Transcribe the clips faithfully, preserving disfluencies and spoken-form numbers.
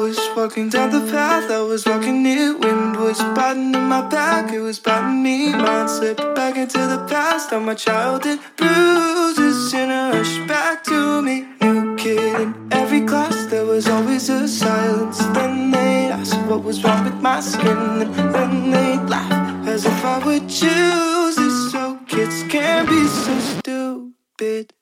was walking down the path, I was walking it. Wind was biting in my back, it was biting me. Mind slipped back into the past, all my childhood bruises in a rush back to me. New kid in every class, there was always a silence. Then they'd ask what was wrong with my skin, and then they'd laugh as if I would choose it. So kids can be so stupid.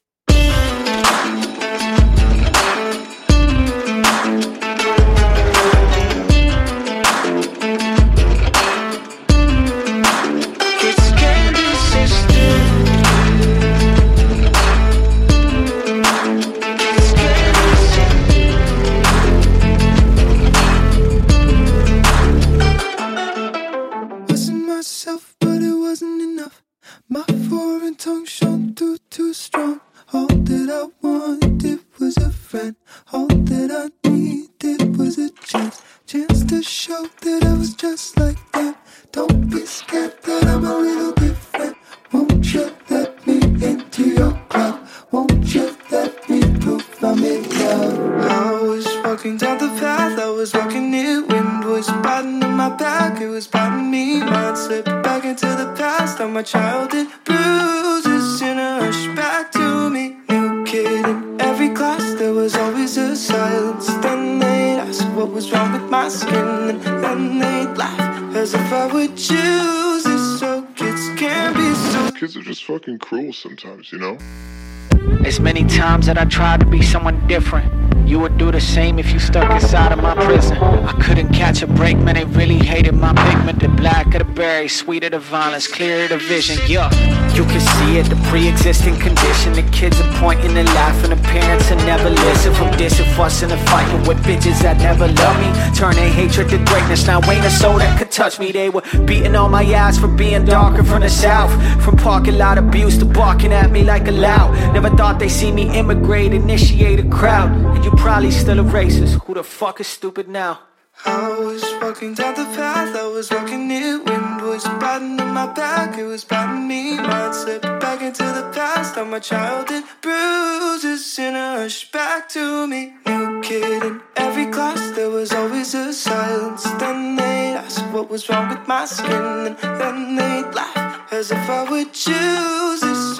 My foreign tongue shone through too strong. All that I wanted was a friend. All that I needed was a chance. Chance to show that I was just like them. Don't be scared that I'm a little different. Won't you let me into your club? Won't you let me prove I'm in love? I was walking down the path, I was walking it. Wind was biting in my back, it was biting me. Mind slipped back into the past, all my childhood bruises in a rush back to me. New kid in every class, there was always a silence. Then they'd ask what was wrong with my skin, and then they'd laugh as if I would choose it. So kids can be so. Kids are just fucking cruel sometimes, you know? As many times that I tried to be someone different. You would do the same if you stuck inside of my prison. I couldn't catch a break, man, they really hated my pigment. The black of the berry, sweet of the violence, clear of the vision, yeah. You can see it, the pre-existing condition. The kids are pointing and laughing, the parents are never listen. From dissing, fussing and fighting with bitches that never love me. Turning hatred to greatness, now ain't a soul that could touch me. They were beating on my ass for being darker from the south. From parking lot abuse to barking at me like a loud. Never thought they see me immigrate, initiate a crowd. And you probably still a racist, who the fuck is stupid now? I was walking down the path, I was walking it. Wind was biting in my back, it was biting me. Mind slipped back into the past, all my childhood bruises in a rush back to me. New kid in every class, there was always a silence. Then they'd ask what was wrong with my skin, and then they'd laugh as if I would choose it.